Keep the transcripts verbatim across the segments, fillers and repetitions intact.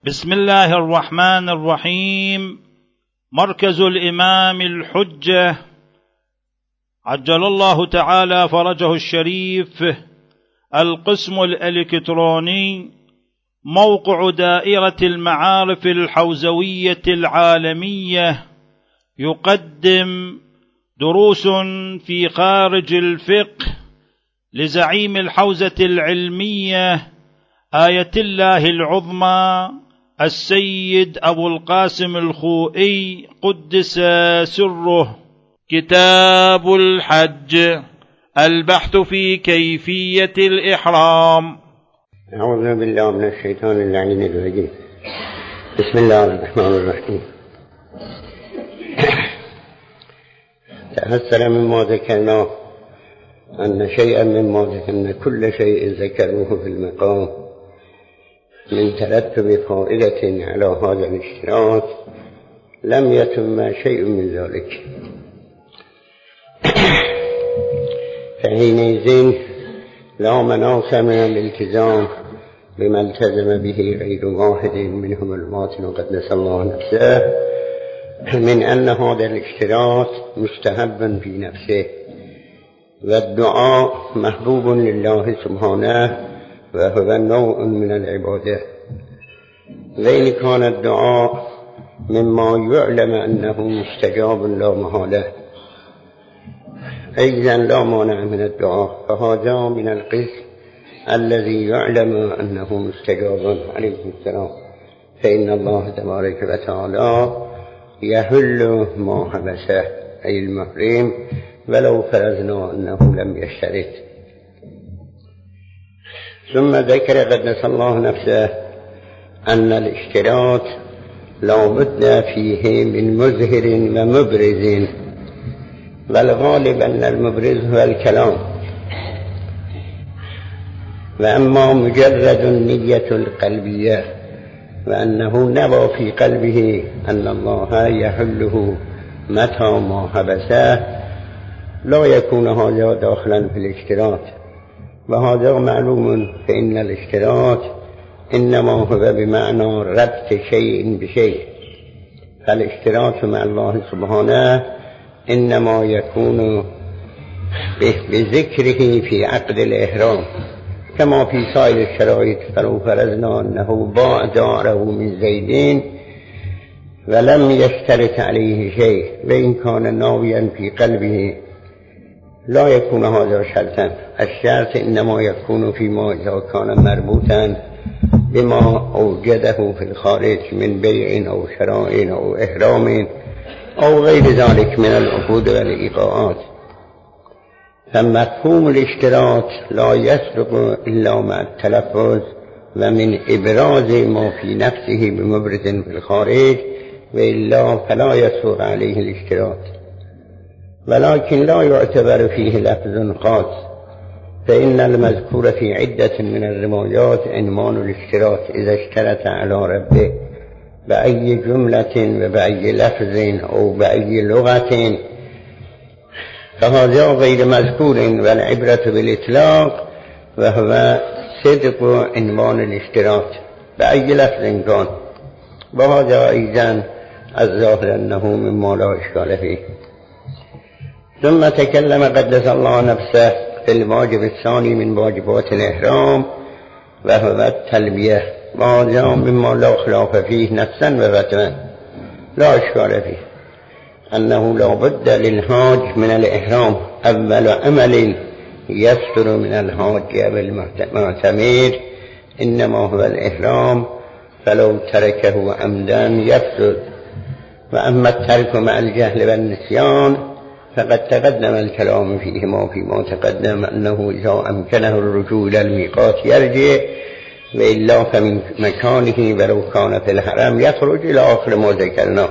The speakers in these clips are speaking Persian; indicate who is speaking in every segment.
Speaker 1: بسم الله الرحمن الرحيم. مركز الإمام الحجة عجل الله تعالى فرجه الشريف، القسم الإلكتروني، موقع دائرة المعارف الحوزوية العالمية، يقدم دروس في خارج الفقه لزعيم الحوزة العلمية آية الله العظمى السيد أبو القاسم الخوئي قدس سره. كتاب الحج، البحث في كيفية الإحرام.
Speaker 2: أعوذ بالله من الشيطان اللعين الرجيم. بسم الله الرحمن الرحيم. تحسن مما ذكرناه أن شيئا مما ذكرنا كل شيء ذكروه في المقام من ترتب فائدة على هذا الاشتراك لم يتم شيء من ذلك، فحينئذ لا مناص من الالتزام بما التزم به غير واحد منهم الباطن قدس الله نفسه من أن هذا الاشتراك مستحب في نفسه، والدعاء محبوب لله سبحانه وهو نوع من العبادة. وإن كان الدعاء مما يعلم أنه مستجاب لا محالة، أيضا لا مانع من الدعاء، فهذا من القسم الذي يعلم أنه مستجاب عليه السلام، فإن الله تبارك وتعالى يحل ما حبسه أي المحرم ولو فرضنا أنه لم يشترط. ثم ذكر قدس الله نفسه أن الاشتراط لا بد فيه من مظهر ومبرز، والغالب أن المبرز هو الكلام، وأما مجرد النية القلبية وأنه نوى في قلبه أن الله يحله متى ما حبسه لا يكون هذا داخلا في الاشتراط، وهذا معلوم، فإن الاشتراط إنما هو بمعنى ربط شيء بشيء، فالاشتراط مع الله سبحانه إنما يكون بذكره في عقد الإحرام كما في سائر الشرائط. فلو فرضنا أنه باع داره من زيدين ولم يشترط عليه شيء وإن كان ناويا في قلبه لا يكون هذا شرطا. الشرط إنما يكون فيما إذا كان مربوطا بما أوجده في الخارج من بيع أو شراء أو إحرام أو غير ذلك من العقود والإيقاعات. فمفهوم الاشتراط لا يسبق إلا مع التلفظ ومن إبراز ما في نفسه بمبرز في الخارج، وإلا فلا يسبق عليه الاشتراط. ولكن لا يعتبر فيه لفظ خاص، فإن المذكور في عدة من الروايات عنوان الاشتراط إذا اشترط على ربه بأي جملة وبأي لفظ أو بأي لغة فهذا غير مذكور، والعبرة بالإطلاق وهو صدق عنوان الاشتراط بأي لفظ كان، وهذا أيضا الظاهر أنه مما لا إشكال فيه. ثم تكلم قدس الله نفسه في الواجب الثاني من واجبات الإحرام وهو التلبية، وهذا مما لا خلاف فيه نفسا وبطنا لا إشكال فيه، أنه لا بد للحاج من الإحرام. أول عمل يصدر من الحاج أو المعتمر إنما هو الإحرام، فلو تركه عمدا يفسد. وأما الترك مع الجهل والنسيان فقد تقدم الكلام فيهما فيما تقدم أنه إذا أمكنه الرجوع إلى الميقات يرجع، وإلا فمن مكانه ولو كان في الحرم يخرج إلى آخر ما ذكرنا.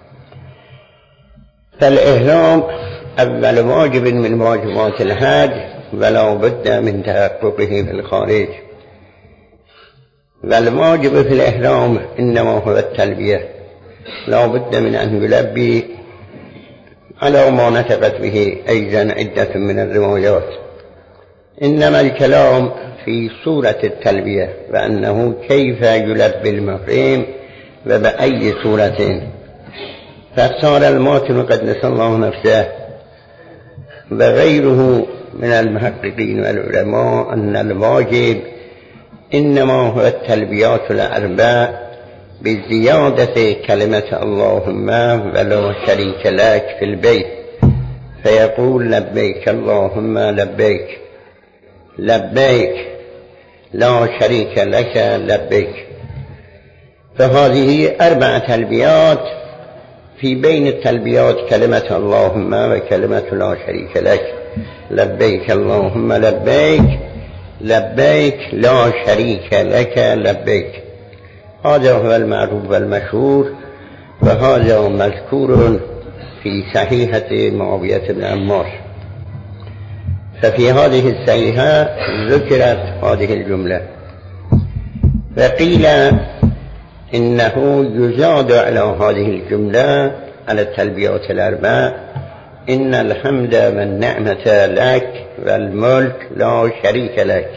Speaker 2: فالإحرام أول واجب من واجبات الحج ولا بد من تحققه في الخارج، والواجب في الإحرام إنما هو التلبية، لا بد من أن يلبي على ما نطقت به أيضا عدة من الروايات. إنما الكلام في سورة التلبية وأنه كيف يلبي المحرم وبأي سورة. فاختار الماتن قدس الله نفسه وغيره من المحققين والعلماء أن الواجب إنما هو التلبيات الأربع بزيادة كلمة اللهم ولا شريك لك في البيت، فيقول لبيك اللهم لبيك، لبيك لا شريك لك لبيك. فهذه أربع تلبيات، في بين التلبيات كلمة اللهم وكلمة لا شريك لك، لبيك اللهم لبيك، لبيك لا شريك لك لبيك. هذا هو المعروف والمشهور، وهذا مذكور في صحيحة معاوية بن عمار. ففي هذه الصحيحة ذكرت هذه الجملة، وقيل إنه يزاد على هذه الجملة على التلبيات الأربع إن الحمد والنعمة لك والملك لا شريك لك.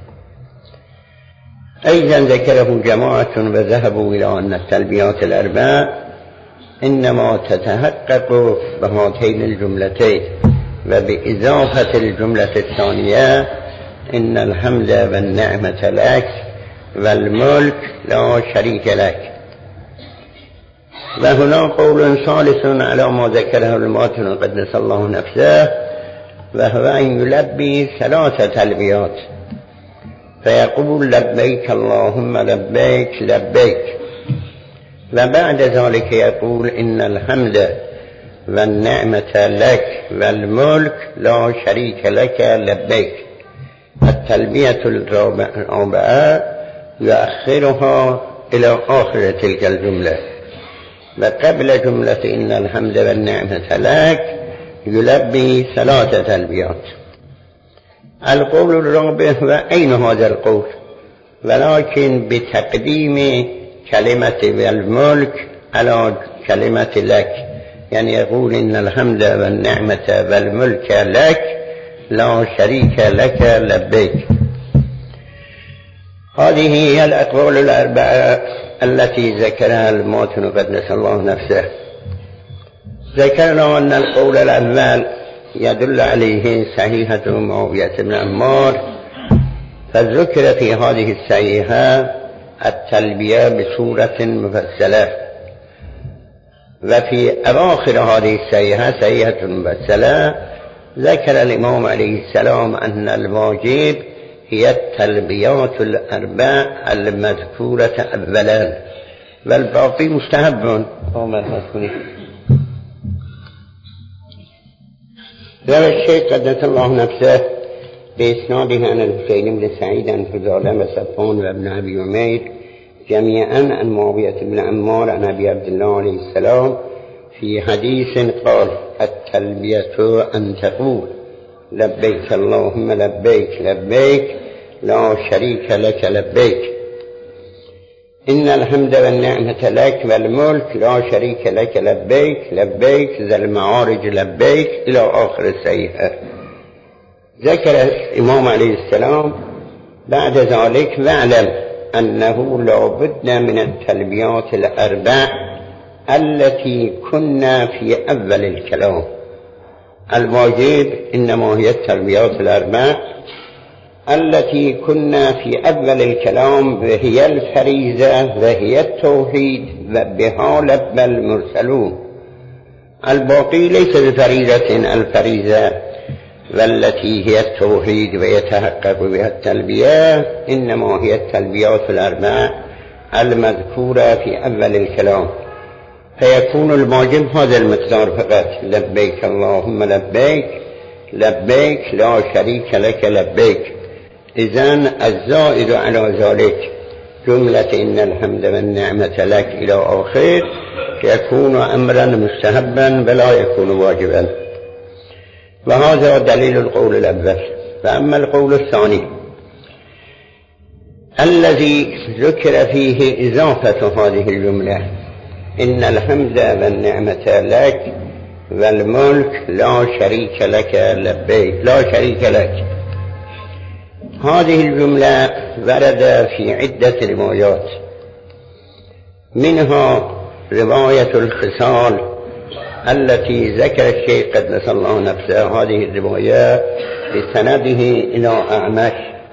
Speaker 2: أيضا ذكره جماعة وذهبوا إلى أن التلبيات الأربع إنما تتحقق بهاتين الجملتين، وبإضافة الجملة الثانية إن الحمد والنعمة لك والملك لا شريك لك. وهنا قول ثالث على ما ذكره الماتن قدس الله نفسه، وهو أن يلبي ثلاثة تلبيات، فيقول لبيك اللهم لبيك لبيك، وبعد ذلك يقول إن الحمد والنعمة لك والملك لا شريك لك لبيك. التلبية الرابعة يؤخرها إلى آخر تلك الجملة، وقبل جملة إن الحمد والنعمة لك يلبي ثلاثة تلبيات. القول الرابع وأين هذا القول؟ ولكن بتقديم كلمة والملك على كلمة لك، يعني يقول إن الحمد والنعمة والملك لك لا شريك لك لبيك. هذه هي الأقوال الأربعة التي ذكرها الماتن قدس الله نفسه. ذكرنا أن القول الأول يدل عليه صحيحة معاوية بن عمار، فذكر في هذه الصحيحة التلبية بسورة مفصلة، وفي أواخر هذه الصحيحة صحيحة مفصلة ذكر الإمام عليه السلام أن الواجب هي التلبيات الأربع المذكورة أولا، والباقي مستحب. روى الشيخ قدس الله نفسه بإسناده عن الحسين بن سعيد عن فضالة وصفوان وابن أبي عمير جميعا عن معاوية بن عمار عن أبي عبد الله عليه السلام في حديث قال التلبية أن تقول لبيك اللهم لبيك لبيك لا شريك لك لبيك، إن الحمد والنعمة لك والملك لا شريك لك لبيك لبيك ذا المعارج لبيك إلى آخر الصحيحة. ذكر الإمام عليه السلام بعد ذلك واعلم أنه لا بد من التلبيات الأربع التي كنا في أول الكلام. الواجب إنما هي التلبيات الأربع التي كنا في أول الكلام، وهي الفريضة وهي التوحيد وبها لبى المرسلون. الباقي ليس بفريضة، الفريضة والتي هي التوحيد ويتحقق بها التلبية إنما هي التلبيات الأربع المذكورة في أول الكلام، فيكون الواجب هذا المقدار فقط، لبيك اللهم لبيك لبيك لا شريك لك لبيك. إذن الزائد على ذلك جملة إن الحمد والنعمة لك إلى آخر يكون أمرا مستحبا ولا يكون واجبا، وهذا دليل القول الأول. فأما القول الثاني الذي ذكر فيه إضافة هذه الجملة إن الحمد والنعمة لك والملك لا شريك لك لبيك لا شريك لك، هذه الجملة ورد في عدة روايات، منها رواية الخصال التي ذكر الشيخ قدس الله نفسه هذه الرواية بسنده إلى أعمش،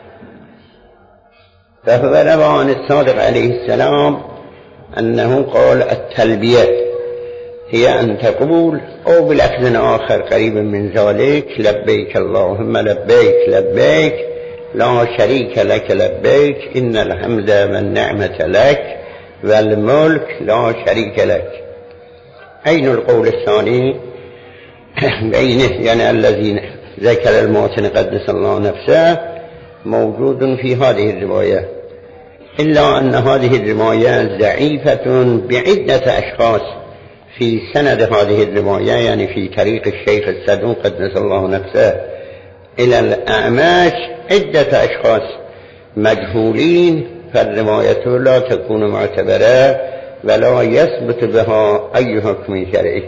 Speaker 2: فهو روى عن الصادق عليه السلام أنه قال التلبية هي أن تقول أو بلفظ آخر قريب من ذلك لبيك اللهم لبيك لبيك لا شريك لك لبيك إن الحمد والنعمة لك والملك لا شريك لك. أين القول الثاني بينه يعني الذي ذكر الموطن قدس الله نفسه موجود في هذه الرواية، إلا أن هذه الرواية ضعيفة بعدة أشخاص في سند هذه الرواية، يعني في طريق الشيخ الصدوق قدس الله نفسه إلى الأعمش عدة أشخاص مجهولين، فالرواية لا تكون معتبرة ولا يثبت بها أي حكم شرعي.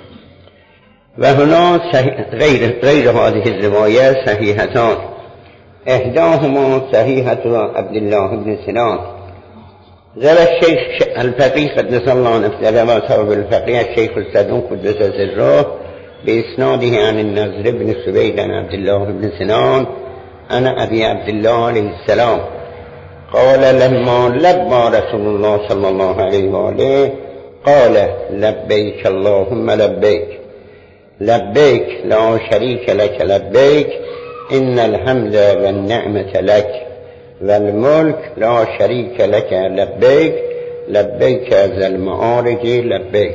Speaker 2: وهنا غير, غير هذه الرواية صحيحتان، إحداهما صحيحة عبد الله بن سنان غير الشيخ الفقيه قدس الله نفسه وما صاحب الفقيه الشيخ الصدوق قدس سره بإسناده عن النضر بن سويد عن عبد الله بن سنان عن أبي عبد الله عليه السلام قال لما لبى رسول الله صلى الله عليه وآله قال لبيك اللهم لبيك لبيك لا شريك لك لبيك إن الحمد والنعمة لك والملك لا شريك لك لبيك لبيك ذا المعارج لبيك.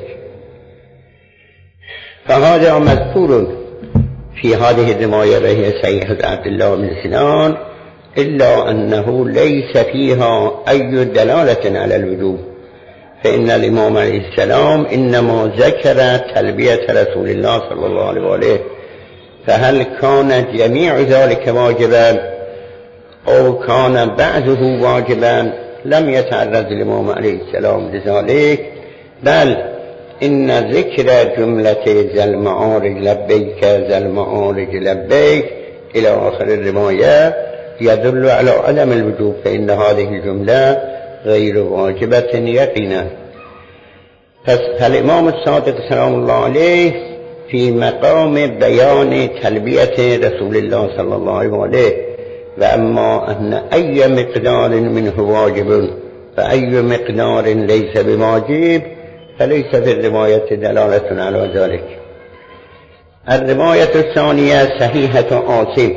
Speaker 2: فهذا مذكور في هذه الرواية وهي صحيحة عبد الله بن سنان، إلا أنه ليس فيها أي دلالة على الوجوب، فإن الإمام عليه السلام إنما ذكر تلبية رسول الله صلى الله عليه وآله، فهل كان جميع ذلك واجبا أو كان بعضه واجبا لم يتعرض الإمام عليه السلام لذلك، بل إن ذكر جملة ذا المعارج لبيك ذا المعارج لبيك إلى آخر الرواية يدل على عدم الوجوب، فإن هذه الجملة غير واجبة يقينا. فالإمام الصادق سلام الله عليه في مقام بيان تلبية رسول الله صلى الله عليه وآله، وأما أن أي مقدار منه واجب فأي مقدار ليس بواجب فليس في الرواية دلالة على ذلك. الرواية الثانية صحيحة عاصم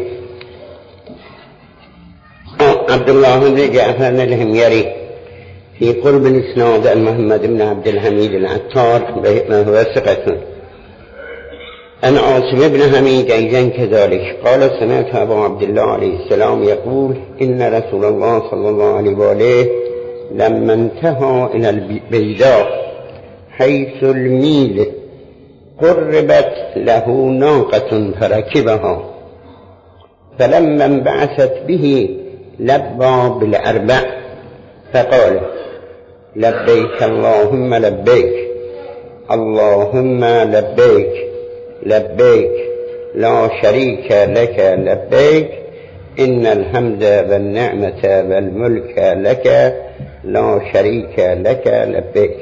Speaker 2: عبد الله بن جعفر الهميري في قرب الإسناد عن محمد بن عبد الحميد العطار ما هو ثقة عن عاصم بن حميد أيضا كذلك قال سمعت أبو عبد الله عليه السلام يقول إن رسول الله صلى الله عليه وآله لما انتهى إلى البيداء حيث الميل قربت له ناقة فركبها، فلما انبعثت به لبى بالأربع فقال لبيك اللهم لبيك اللهم لبيك لبيك لا شريك لك لبيك إن الحمد والنعمة والملك لك لا شريك لك لبيك.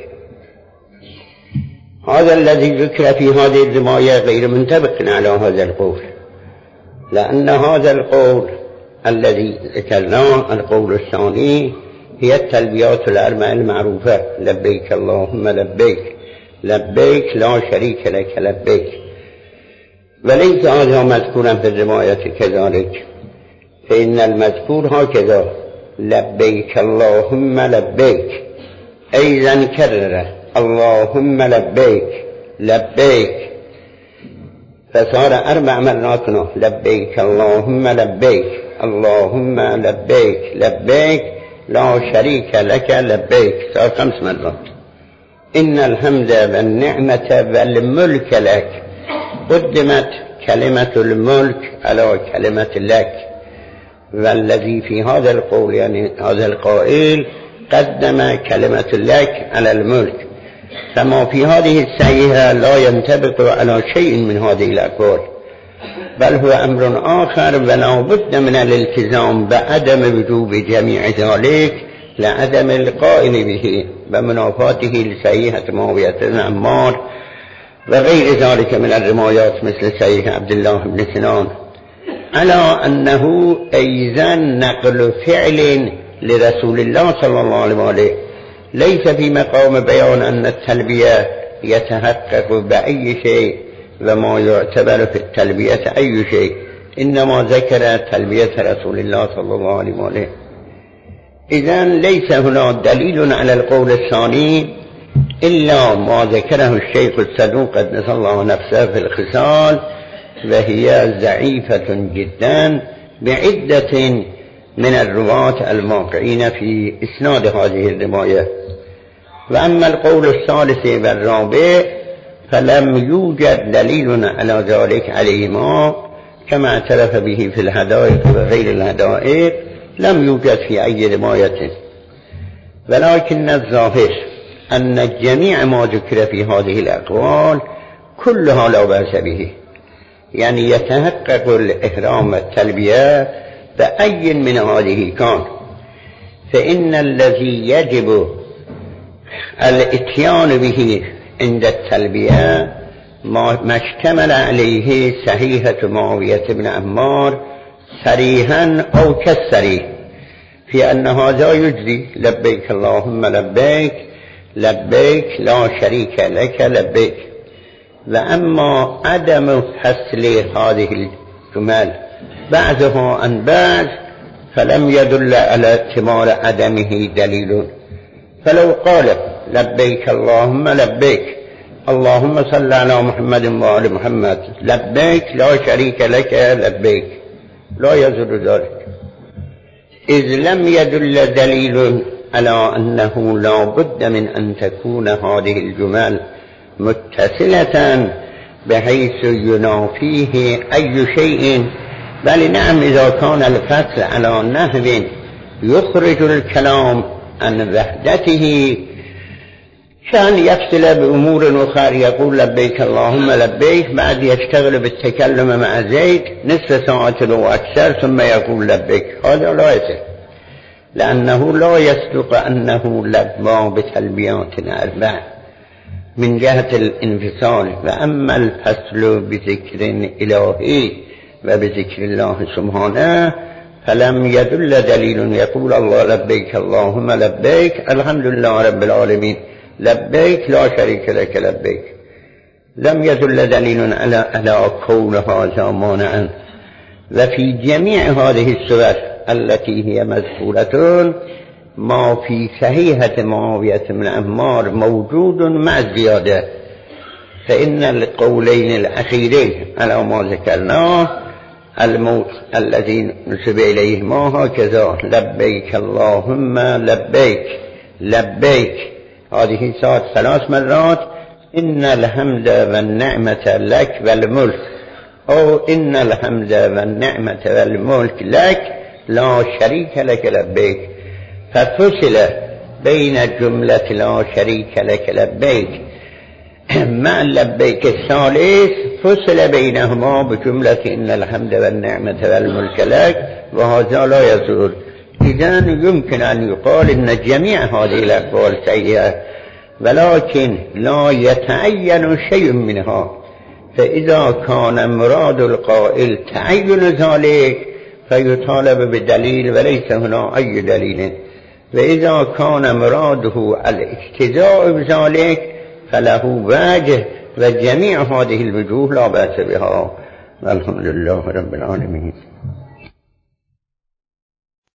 Speaker 2: هذا الذي ذكر في هذه الرواية غير منطبق على هذا القول، لأن هذا القول الذي ذكرناه القول الثاني هي التلبيات الأربع المعروفة لبيك اللهم لبيك لبيك لا شريك لك لبيك، وليس هذا مذكورا في الرواية كذلك، فإن المذكور هكذا لبيك اللهم لبيك أيضا كرر اللهم لبيك لبيك، فصار أربع مرات لبيك اللهم لبيك اللهم لبيك لبيك لا شريك لك لبيك، صار خمس مرات. إن الحمد والنعمة والملك لك، قدمت كلمة الملك على كلمة لك، والذي في هذا القول يعني هذا القائل قدم كلمة لك على الملك، فما في هذه الصحيحة لا ينطبق على شيء من هذه الأقوال، بل هو أمر آخر ولا بد من الالتزام بعدم وجوب جميع ذلك لعدم القائل به ومنافاته لصحيحة معاوية بن عمار وغير ذلك من الروايات مثل صحيح عبد الله بن سنان، على أنه أيضا نقل فعل لرسول الله صلى الله عليه وآله ليس في مقام بيان أن التلبية يتحقق بأي شيء وما يعتبر في التلبية أي شيء، إنما ذكر تلبية رسول الله صلى الله عليه وآله. إذن ليس هنا دليل على القول الثاني إلا ما ذكره الشيخ الصدوق قدس الله نفسه في الخصال، وهي ضعيفة جدا بعدة من الرواة الموقعين في إسناد هذه الرواية. وأما القول الثالث والرابع فلم يوجد دليل على ذلك عليهما كما اعترف به في الهدائق وغير الهدائق، لم يوجد في أي رواية. ولكن الظاهر أن جميع ما ذكر في هذه الأقوال كلها لا بأس به، يعني يتحقق الإحرام التلبية بأي من هذه كان، فإن الذي يجب الاتيان به عند التلبية ما اشتمل عليه صحيحة معاوية بن عمار صريحا أو كالصريح في أن هذا يجزي لبيك اللهم لبيك لبيك لا شريك لك لبيك. وأما عدم حصل هذه الجمل بعضها عن بعض فلم يدل على احتمال عدمه دليل. فلو قال لبيك اللهم لبيك اللهم صل على محمد وآل محمد لبيك لا شريك لك لبيك لا يزول ذلك، إذ لم يدل دليل على أنه لا بد من أن تكون هذه الجمل متصلة بحيث ينافيه أي شيء. بل نعم إذا كان الفصل على نحو يخرج الكلام عن وحدته كان يفصل بأمور أخرى، يقول لبيك اللهم لبيك بعد يشتغل بالتكلم مع زيد نصف ساعة أو أكثر ثم يقول لبيك، هذا لا يصح، لأنه لا يصدق أنه لبى بتلبيات أربع من جهة الانفصال. وأما الفصل بذكر إلهي وبذكر الله سبحانه فلم يدل دليل يقول الله لبيك اللهم لبيك الحمد لله رب العالمين لبيك لا شريك لك لبيك، لم يدل دليل على على كون هذا مانعا. وفي جميع هذه السور التي هي مذكورة ما في صحيحة معاوية بن عمار موجود مع الزيادة، فإن القولين الأخيرين على ما ذكرناه الموت الذي نسب إليهما هكذا لبيك اللهم لبيك لبيك، هذه صارت ثلاث مرات إن الحمد والنعمة لك والملك، أو إن الحمد والنعمة والملك لك لا شريك لك لبيك، ففصل بين جملة لا شريك لك لبيك مع لبيك الثالث فصل بينهما بجملة إن الحمد والنعمة والملك لك، وهذا لا يزول. إذن يمكن أن يقال إن جميع هذه الأقوال سيئة، ولكن لا يتعين شيء منها، فإذا كان مراد القائل تعين ذلك فيطالب بدليل وليس هنا أي دليل، وإذا كان مراده الاقتداء بذلك فله وجه، وجميع هذه الوجوه لا بأس بها. والحمد لله رب العالمين.